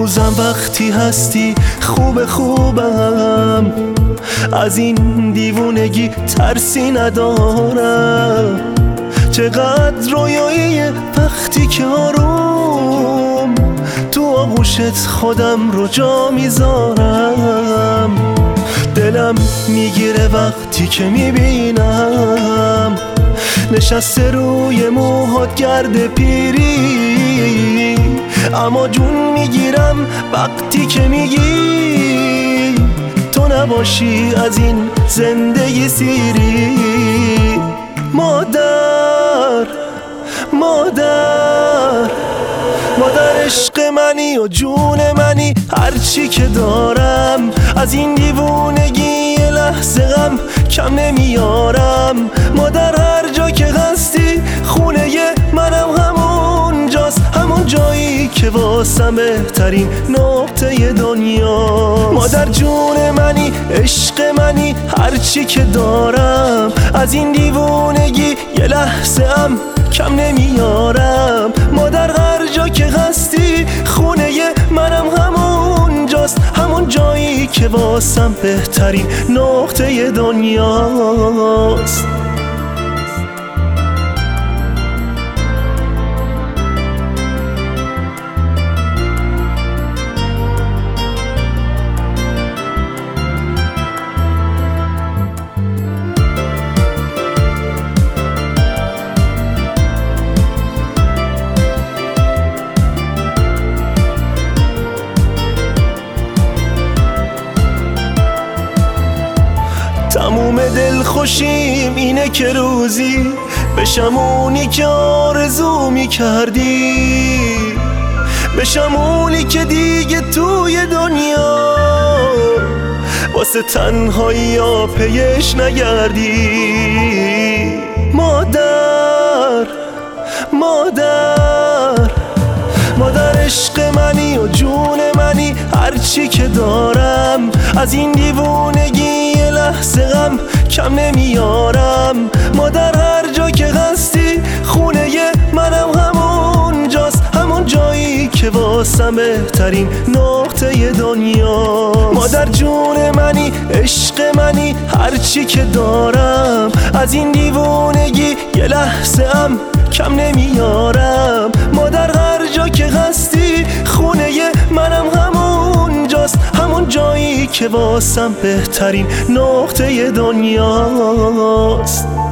هنوزم وقتی هستی خوبم، از این دیوونگی ترسی ندارم. چقدر رویاییه وقتی که آروم تو آغوشت خودم رو جا میذارم. دلم میگیره وقتی که میبینم نشسته روی موهات گرد پیری، اما جون میگیرم وقتی که میگی تو نباشی از این زندگی سیری. مادر عشق منی و جون منی، هرچی که دارم از این دیوونگی یه لحظه غم کم نمیارم. مادر هر جا که هستی خونه منم همونجاست، همون جایی که واسم بهترین نقطه دنیا. مادر جون منی عشق منی، هرچی که دارم از این دیوونگی یه لحظه هم کم نمیارم. مادر هر جا که هستی خونه منم همونجاست، همون جایی که واسم بهترین نقطه دنیاست. تموم دل خوشیم اینه که روزی بشم اونی که آرزو میکردی، بشم اونی که دیگه توی دنیا واسه تنهایی ها پیش نگردی. مادر عشق منی و جون منی، هرچی که دارم از این دیوونگی یه لحظه غم کم نمیارم. مادر هر جا که هستی خونه منم همونجاست، همون جایی که واسم بهترین نقطه دنیا. مادر جون منی عشق منی، هرچی که دارم از این دیوونگی یه لحظه هم کم نمیارم. مادر هر جا که هستی خونه منم همونجاست، همون جایی که واسم بهترین نقطه دنیاست.